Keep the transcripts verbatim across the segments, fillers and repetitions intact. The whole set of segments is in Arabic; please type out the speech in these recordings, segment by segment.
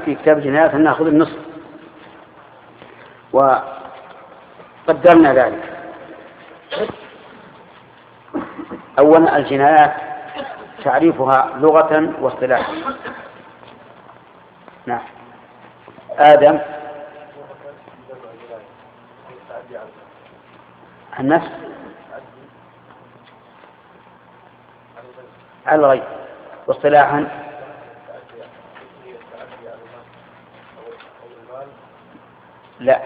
في كتاب الجنايات أن نأخذ النصف، وقدرنا ذلك. أولا الجنايات تعريفها لغة واصطلاحا. نعم. آدم النفس على الغير، واصطلاحا لا.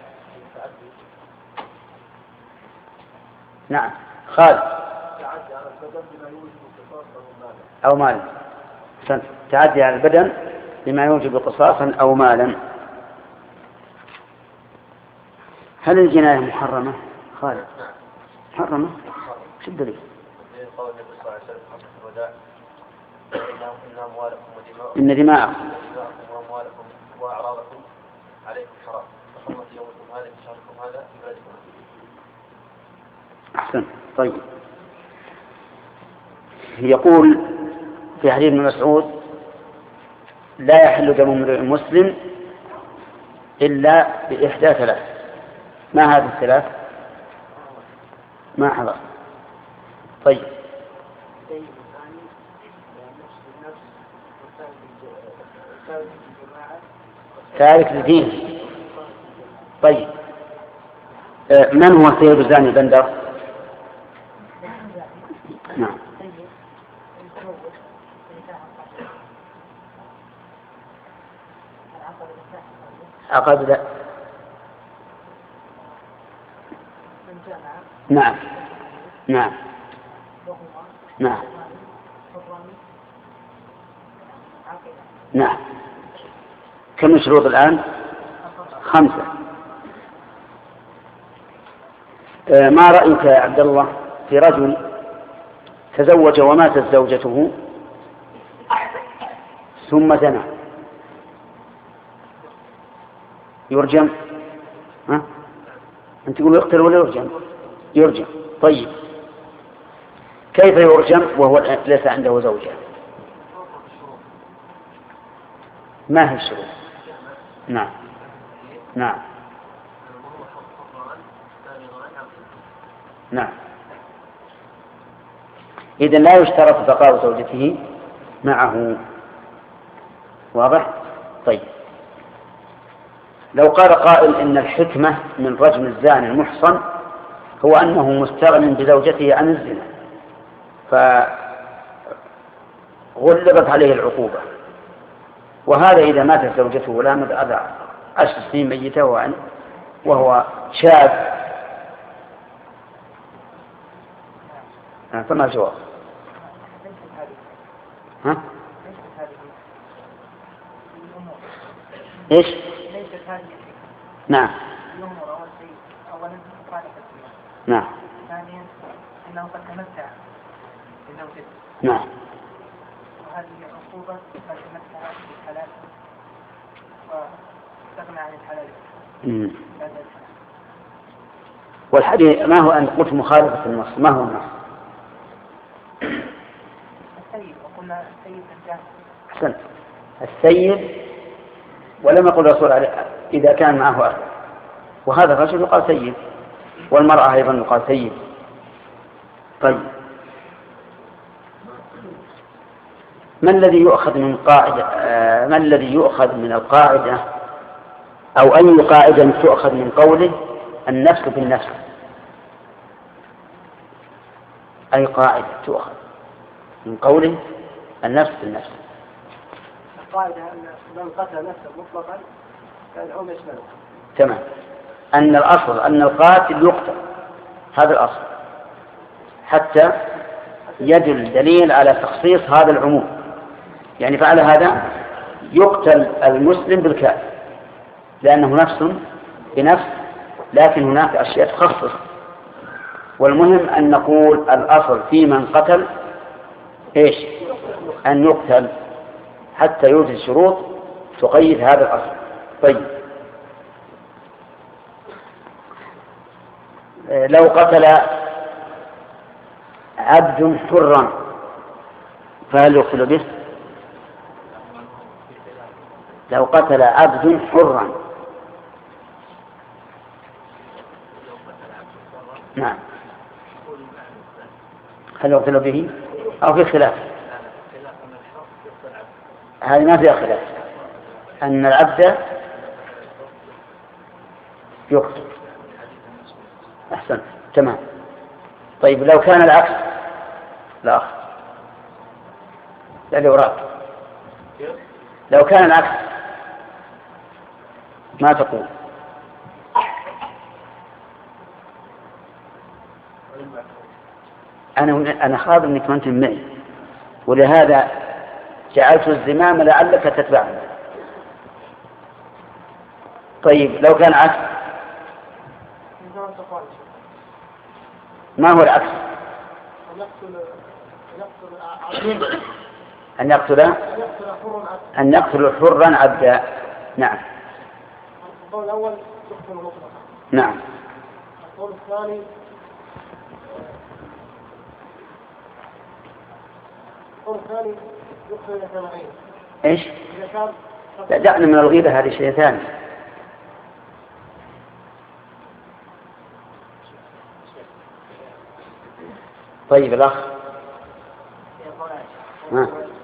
نعم. خالد أو مالا. تعدي على البدن بما يوجب قصاصا أو مالا. هل الجناية محرمة؟ خالد محرمة. شو الدليل؟ إن دماءكم وأموالكم وأعراضكم عليكم حرام، فحرمة يومكم هذا في شهركم هذا في بلدكم. أحسن. طيب، يقول في حديث ابن مسعود: لا يحل دم امرئ مسلم إلا بإحدى ثلاث. ما هذه الثلاث؟ ما حضر. طيب. تارك لدينه. طيب، من هو سيد زاني بندر؟ نعم. عقد لا. نعم نعم نعم نعم. كم الشروط الآن؟ خمسة. ما رأيك يا عبد الله في رجل تزوج وماتت زوجته ثم زنى؟ يرجم؟ ها؟ أنت تقول يقتل ولا يرجم؟ يرجم. طيب، كيف يرجم وهو ليس عنده زوجة؟ ما هي الشروط؟ نعم نعم نعم. إذن لا يشترط بقاء زوجته معه. واضح؟ طيب، لو قال قائل إن الحكمة من رجم الزاني المحصن هو أنه مستغن بزوجته عن الزنا، فغلبت عليه العقوبة، وهذا إذا ماتت زوجته ولا مدى عشر سنين ميتة وهو شاب، فما الجواب؟ ها؟ إيش؟ نعم نعم. ثانيا أنه قد تمتع بزوجته. نعم. وهذه عقوبة قد تمتع بالحلال واستغنى عن الحلال. امم والحديث ما هو أن قلت مخالفة النص؟ ما هو النص؟ السيد، وقلنا السيد الجامع. أحسنت. السيد، ولم يقل الرسول عليه إذا كان معه أخ، وهذا الرجل يقال سيد، والمرأة أيضا يقال سيد. طيب، ما الذي يؤخذ من قاعدة آه ما الذي يؤخذ من القاعدة أو أي قاعدة تؤخذ من قوله النفس بالنفس؟ أي قاعدة تؤخذ من قوله النفس بالنفس؟ القاعدة أن من قتل نفسه مطلقا فالعم يشمله. تمام. أن الأصل أن القاتل يقتل، هذا الأصل، حتى يدل دليل على تخصيص هذا العموم. يعني فعل هذا يقتل المسلم بالكافر لأنه نفس بنفس، لكن هناك أشياء تخصص. والمهم أن نقول الأصل في من قتل إيش؟ أن يقتل حتى يوجد شروط تقيد هذا الأصل. طيب، لو قتل عبد حرا فهل يقتل به؟ لو قتل عبد حرا. نعم. هل يقتل به أو في خلاف؟ هذه ما فيها خلاف أن العبد يقتل. أحسن تمام. طيب لو كان العكس لا لا الأوراق لو كان العكس ما تقول؟ أنا أنا خاض إنك ما أنت معي، ولهذا جعلت الزمام لعلك تتبعني. طيب لو كان عكس ما هو العكس؟ أن يقتل أن يقتل حرا عبدا. نعم. القول الأول يقتل مطلقا. نعم. القول الثاني القول الثاني يقتل إذا كان غيره. إيش؟ إذا كان لا دعنا من الغيبة، هذه شيء ثاني. طيب الأخ ها.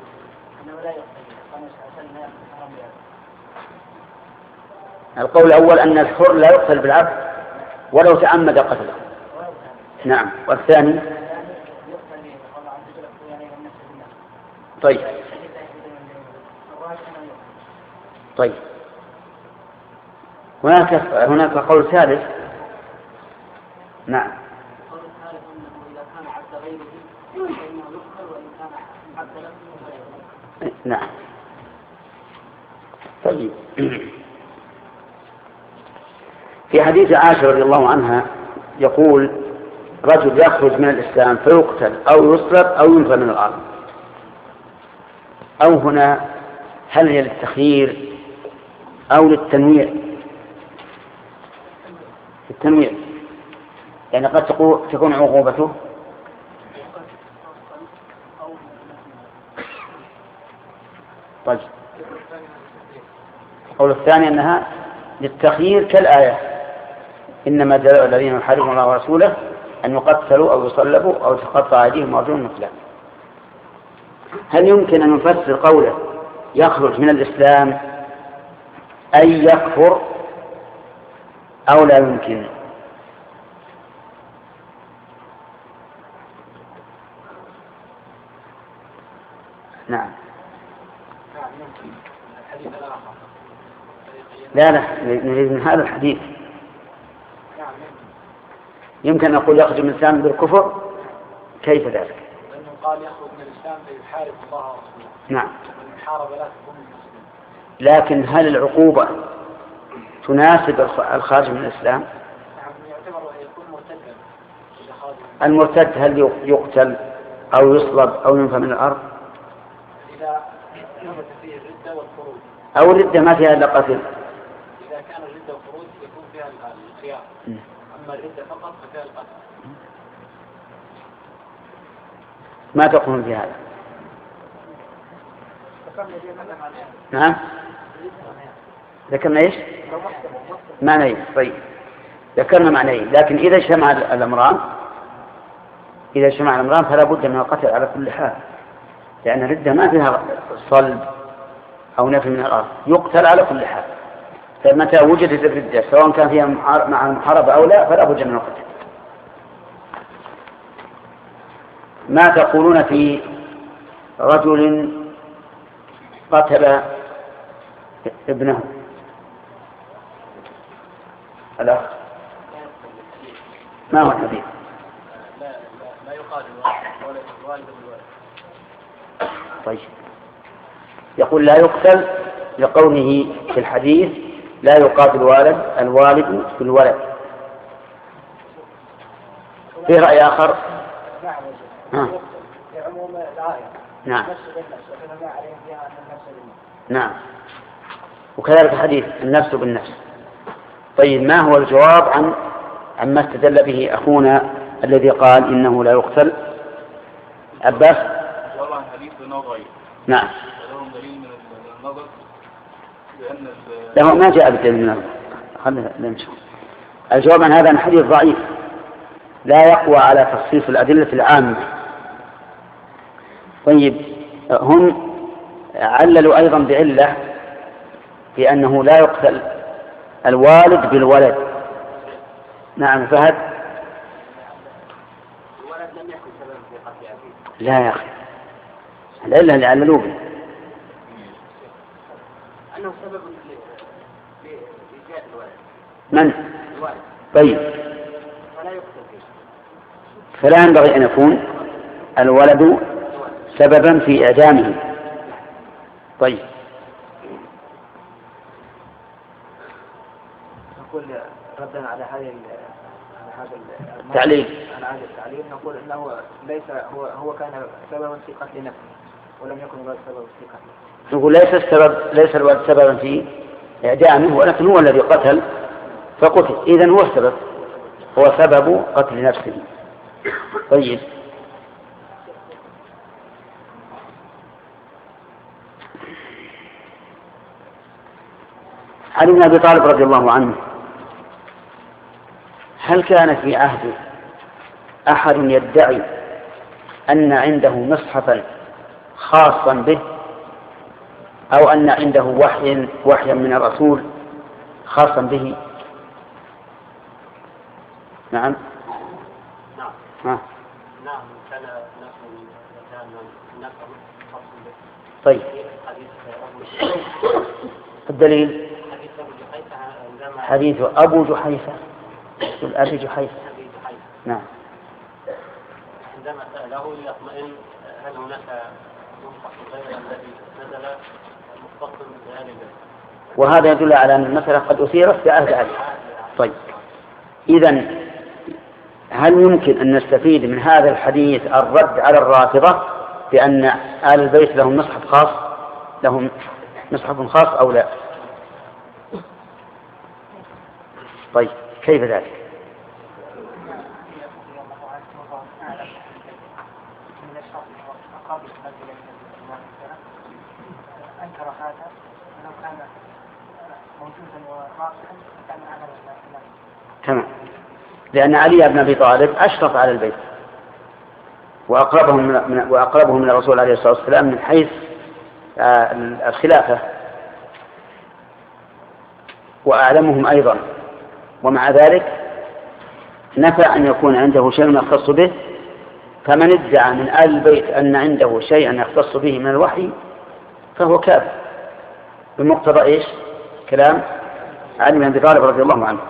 القول الأول أن الحر لا يقتل بالعبد ولو تعمد قتله. نعم. والثاني طيب طيب هناك هناك قول ثالث. نعم. نعم. طيب في حديث عائشة رضي الله عنها يقول رجل يخرج من الإسلام فيقتل أو يصلب أو ينفى من الأرض. أو هنا هل هي للتخيير أو للتنويع؟ التنويع يعني قد تكون عقوبته طيب. القول الثاني أنها للتخيير كالآية إنما جزاء الذين يحاربون الله ورسوله أن يقتلوا أو يصلبوا أو تقطع أيديهم وأرجلهم من خلاف. هل يمكن أن نفسر قوله يخرج من الإسلام أي يكفر أو لا يمكن؟ نعم. لا لا نريد من هذا الحديث. يمكن أن نقول يخرج من الإسلام بالكفر. كيف ذلك؟ لأنه قال يخرج من الإسلام فيحارب الله ورسوله. نعم. المحاربة لا تكون من المسلمين. لكن هل العقوبة تناسب الخارج من الإسلام؟ نعم يعتبر يكون مرتدا. المرتد هل يقتل أو يصلب أو ينفى من الأرض؟ إذا ثبت فيه الردة والخروج. أو الردة ما فيها إلا قتل. إذا كان الردة والخروج يكون فيها الخيار. أما الردة فقط ففيها القتل. ما تقولون في هذا؟ نعم. ذكرنا ايش؟ معنيين. طيب ذكرنا معنيين، لكن إذا اجتمع الأمران إذا اجتمع الأمران فلا بد من القتل على كل حال، لأن الردة ما فيها صلب أو نفي من الأرض، يقتل على كل حال. فمتى وجدت الردة سواء كان فيها مع المحاربة أو لا فلا بد من القتل. ما تقولون في رجل قتل ابنه؟ الأخ ما هو الحديث؟ لا لا يقال الوالد بالوالد. طيب يقول لا يقتل لقوله في الحديث لا يقاتل الوالد الوالد بالولد. في رأي آخر؟ ها. نعم. نعم. وكذلك حديث النفس بالنفس. طيب ما هو الجواب عن عما استدل به أخونا الذي قال إنه لا يقتل؟ عباس. والله الحديث بنظري. نعم. لهم دليل من النظر لا هو ما جاء بالدليل من الله. خلنا نمشي. الجواب عن هذا الحديث ضعيف لا يقوى على تخصيص الأدلة العامة. طيب هم عللوا أيضا بعلة بأنه لا يقتل الوالد بالولد. نعم فهد. الولد لم يكن سببا في قتل أبيه. لا يا أخي العلة اللي عللوا به أنه سبب لإيجاد الولد. من؟ الولد. طيب فلا يقتل به. فلا ينبغي أن يكون الولد سببا في إعدامه. طيب نقول ردا على هذه على هذا التعليل على هذا التعليل نقول انه ليس هو هو كان سببا في قتل نفسه ولم يكن الولد سببا في قتله. نقول ليس السبب ليس الولد سببا في إعدامه ولكن هو الذي قتل فقتل. إذن هو السبب هو سبب قتل نفسه. طيب علي بن أبي طالب رضي الله عنه هل كان في عهده أحد يدعي أن عنده مصحفا خاصا به أو أن عنده وحي وحيا من الرسول خاصا به؟ نعم نعم ها. نعم كان نفسه كان نفسه خاص به. طيب حديث أبو الدليل حديث أبو جحيفة عندما حديث أبو جحيفة أبي جحيفة. أبي جحيفة نعم عندما سأله يطمئن هل هناك مصحف غير الذي نزل مختص بآل البيت. وهذا يدل على أن المسألة قد أثيرت في عهد علي. طيب إذن هل يمكن أن نستفيد من هذا الحديث الرد على الرافضة بأن آل البيت لهم مصحف خاص لهم مصحف خاص أو لا؟ طيب كيف ذلك؟ أنكر هذا ولو كان موجودا وراسخا كان أعلم الناس. تمام. لأن علي بن أبي طالب أشرف على البيت وأقربهم من وأقربهم من الرسول عليه الصلاة والسلام من حيث الخلافة وأعلمهم أيضا، ومع ذلك نفى أن يكون عنده شيء يختص به. فمن ادعى من آل البيت أن عنده شيئا يختص به من الوحي فهو كافر بمقتضى إيش؟ كلام علي بن أبي طالب رضي الله عنه.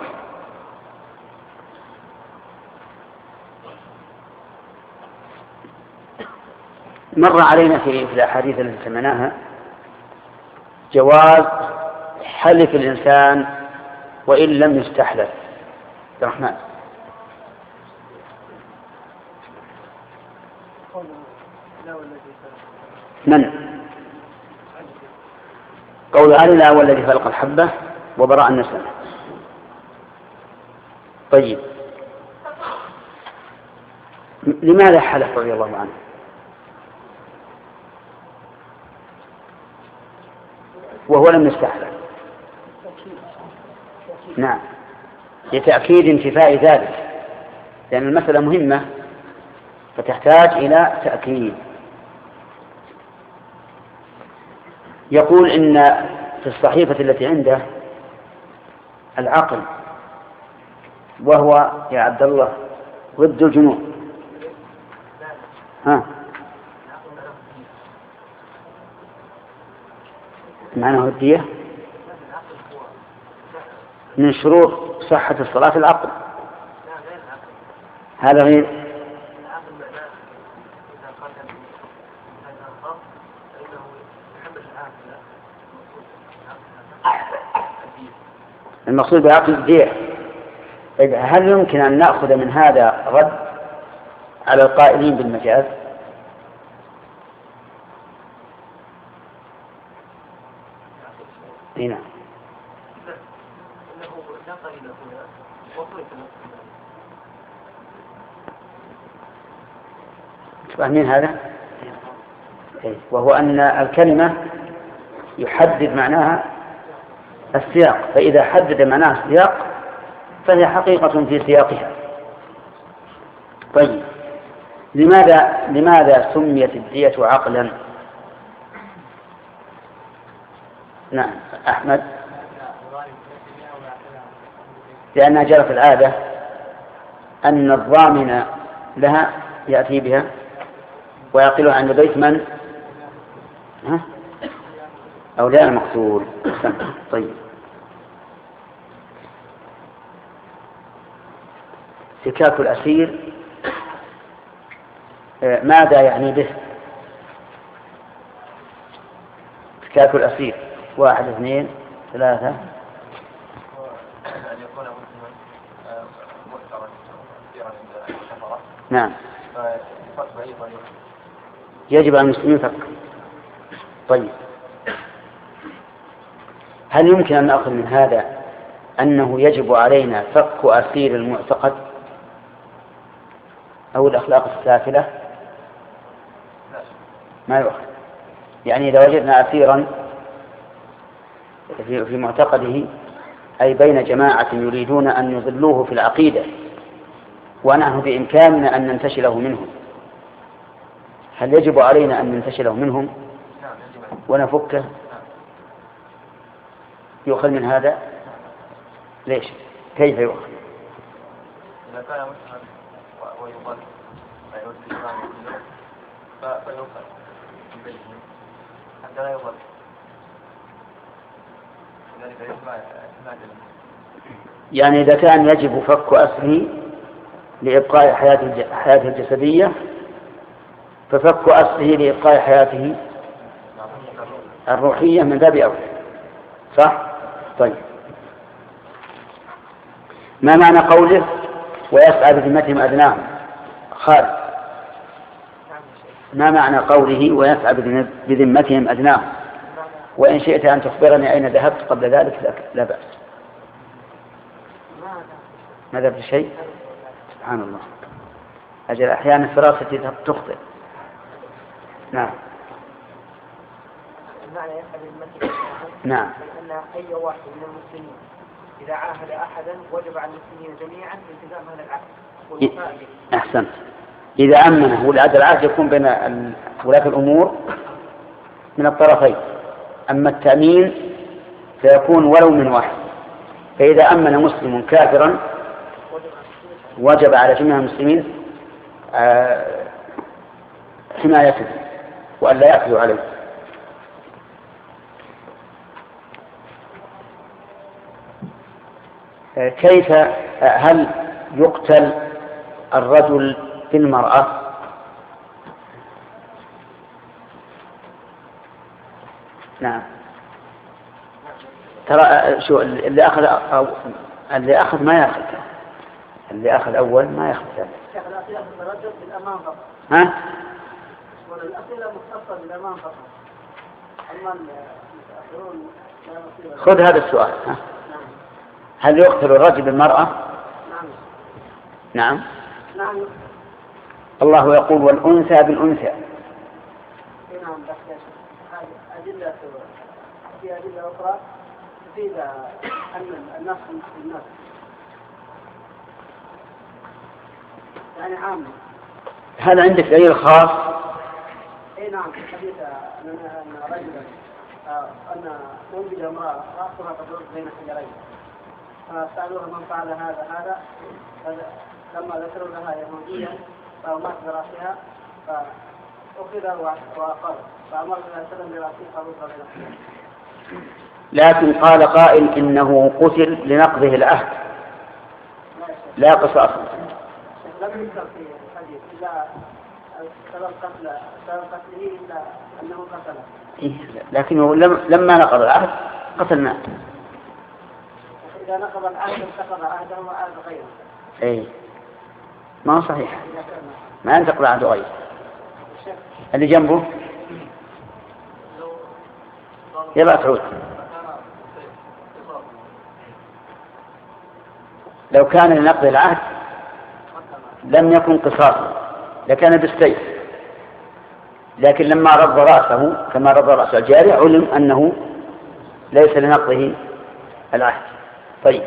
مر علينا في الأحاديث التي سمعناها جواز حلف الإنسان وإن لم يستحلف. عبد الرحمن. من؟ قول علي لا هو الذي خلق الحبة وبرأ النسمة. طيب لماذا حلف رضي الله عنه؟ وهو لم يستحلف. نعم لتأكيد انتفاء ذلك لأن المسألة مهمة فتحتاج إلى تأكيد. يقول إن في الصحيفة التي عنده العقل وهو يا عبد الله ضد الجنون. ها معناه الدية من شروط صحة الصلاة العقل. هذا غير المقصود بعقل الدية. هل يمكن أن نأخذ من هذا رد على القائلين بالمجاز؟ هنا فاهمين هذا؟ وهو أن الكلمة يحدد معناها السياق، فإذا حدد معناه السياق فهي حقيقة في سياقها. طيب، لماذا لماذا سميت الدية عقلا؟ نعم أحمد. لأنها جرت العادة أن الضامن لها يأتي بها ويعقلها عند بيت من ها؟ أولياء المقتول. طيب، فكاك الأسير ماذا يعني به؟ فكاك الأسير واحد اثنين ثلاثة. أن يكون مسلما مؤثرا كثيرا عند الكفرة. نعم. فيفك بأي طريقة. يجب على المسلمين فك. طيب، هل يمكن أن نأخذ من هذا أنه يجب علينا فك أسير المعتقد أو الأخلاق السافلة؟ ما يؤخذ. يعني إذا وجدنا أسيرا في معتقده، أي بين جماعة يريدون أن يضلوه في العقيدة ونحن بإمكاننا أن ننتشله منهم، هل يجب علينا أن ننتشله منهم ونفكه؟ يؤخذ من هذا؟ ليش؟ كيف يؤخذ؟ إذا كان مسلما ويضل فيؤدي الإسلام فيؤخذ من بينهم حتى لا يضل. يعني إذا كان يجب فك أسره لإبقاء حياته الجسدية ففك أسره لإبقاء حياته الروحية من باب أولى، صح؟ طيب، ما معنى قوله ويسعى بذمتهم أدناهم؟ خالد، ما معنى قوله ويسعى بذمتهم أدناهم؟ وإن شئت أن تخبرني أين ذهبت قبل ذلك لا بأس. ما ذهبت شيء؟ سبحان الله، أجل أحيانا فراستي تخطئ. نعم. المعنى يسعى بذمتهم نعم. أن أي واحد من المسلمين إذا عاهد أحدا وجب على المسلمين جميعا التزام هذا العهد والوفاء به. أحسنت. إذا أمنه والعهد العهد يكون بين ولاة الأمور من الطرفين، أما التأمين فيكون ولو من واحد. فإذا أمن مسلم كافرا وجب على جميع المسلمين حمايته وأن لا يأخذوا عليه. كيف هل يقتل الرجل في المرأة؟ نعم. ترى شو اللي أخذ أو اللي أخذ ما يأخذ، اللي أخذ أول ما يأخذ ثاني. الرجل بالأمام فقط. ها؟ والأسئلة مختصة بالأمام فقط. أما المتأخرون لا نصير. خذ هذا السؤال. ها؟ هل يقتل الرجل بالمرأة؟ نعم. نعم. نعم. الله يقول والأنثى بالأنثى. نعم، بس هذه أدلة في أدلة أخرى تفيد أن النص النص يعني عام. هل عندك دليل خاص؟ اي نعم، في حديث ان رجلا ان وجد امراه راسها تدور بين حجرين فسالوها من فعل هذا هذا لما ذكروا لها يهوديا فمات براسها فاخذ واقر فامر النبي صلى الله عليه وسلم براسه فرد بينهما. لكن قال قائل انه قتل لنقضه العهد لا قصاص. لم يذكر في الحديث الا سبب قتل سبب قتله الا انه قتله. إيه، لكنه لما نقض العهد قتلناه. اذا نقض العهد انتقض عهده وعهد غيره. اي ما هو صحيح، ما ينتقض عهد غيره. اللي جنبه يبقى تعود. لو كان لنقض العهد لم يكن قصاصا لكان بالسيف، لكن لما رض رأسه كما رض رأس الجارية علم أنه ليس لنقضه العهد. طيب،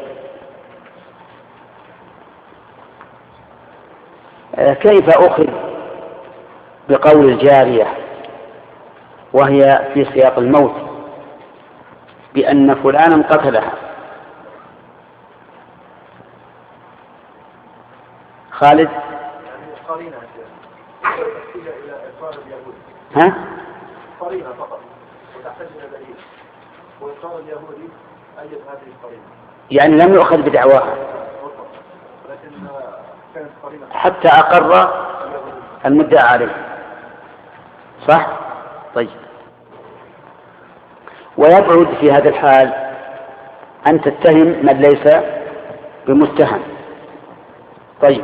كيف أخذ بقول الجارية وهي في سياق الموت بأن فلانا قتلها؟ خالد. قرينة إلى إقرار اليهود. ها؟ قرينة فقط وتحتاج إلى دليل، وإقرار اليهودي أيد هذه القرينة. يعني لم يؤخذ بدعواها لكن كانت قرينة حتى أقر المدعى عليه، صح؟ طيب، ويبعد في هذا الحال أن تتهم من ليس بمتهم. طيب،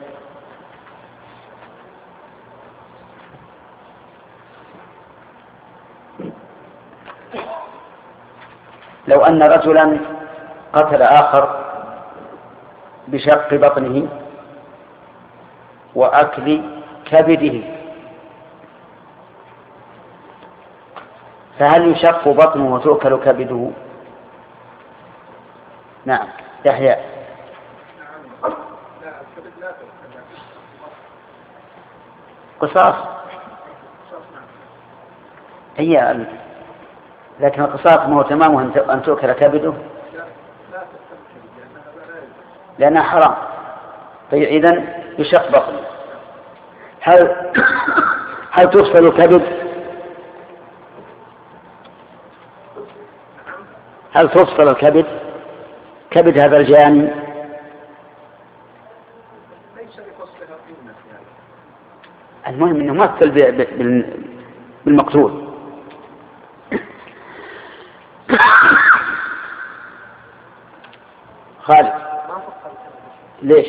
لو أن رجلا قتل آخر بشق بطنه وأكل كبده، فهل يشق بطنه وتؤكل كبده؟ نعم. يحيى. قصاص هي، لكن القصاص ما هو تمامه أن تؤكل كبده لأنها حرام. طيب، إذن يشق بطنه. هل هل تفصل الكبد؟ هل تفصل الكبد؟ كبد هذا الجاني المهم انه مثل بالمقتول. خالد. ليش؟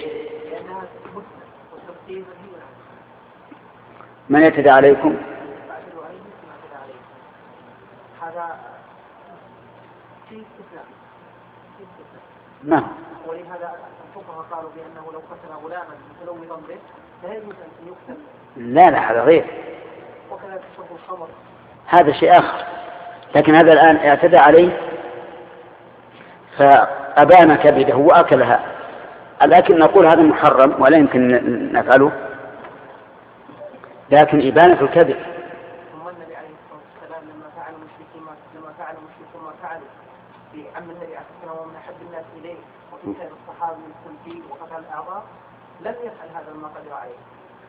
من يعتدى عليكم؟ هذا في استثناء. نعم. ولهذا الفقهاء قالوا بأنه لو قتل غلاما بسلو ضمره لا يجوز أن يقتل. لا لا، هذا غير. وكذلك شرب الخمر هذا شيء آخر، لكن هذا الآن اعتدى عليه فأبان كبده وأكلها. لكن نقول هذا محرم ولا يمكن نفعله، لكن إبانة الكبد. ثم النبي عليه الصلاة والسلام لما فعل المشركين لما فعل المشركون ما فعلوا في عم النبي عليه الصلاة والسلام ومن أحب الناس إليه وفي سائر الصحابة من التنفيذ وقتل الأعضاء لم يفعل هذا ما قدر عليه.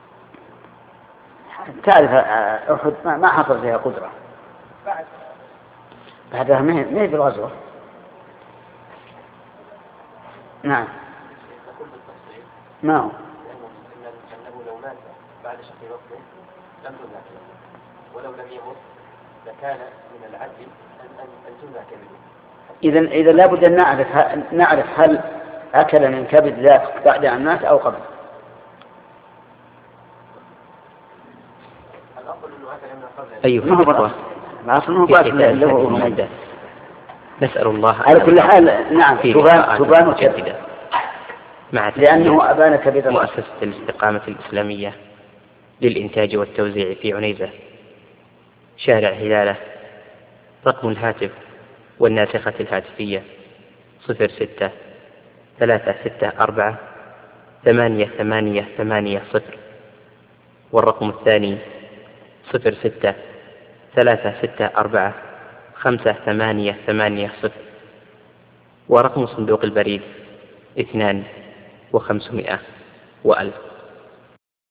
تعرف أحد ما حصل فيها قدرة بعد بعدها ما هي بالغزوة. نعم. ما هو أنه لو مات بعد شق بطنه لم تمنع كبده، ولو لم يمت لكان من العدل أن تمنع كبده. إذن إذا لابد أن نعرف نعرف هل أكل من كبد ذات بعد أن مات أو قبل. الأفضل أنه أكل من قبل. أيوه، ما هو بطل العصر هو بطل هو ميدان. نسأل الله على كل حال. نعم. تبان تبان وكبده مع لأنه أبان كبد. مؤسسة الاستقامة الإسلامية للإنتاج والتوزيع في عنيزة، شارع هلالة. رقم الهاتف والناسخة الهاتفية صفر ستة ثلاثة ستة أربعة ثمانية ثمانية ثمانية صفر، والرقم الثاني صفر ستة ثلاثة ستة أربعة خمسة ثمانية ثمانية صفر، ورقم صندوق البريد اثنان وخمسمائة وألف.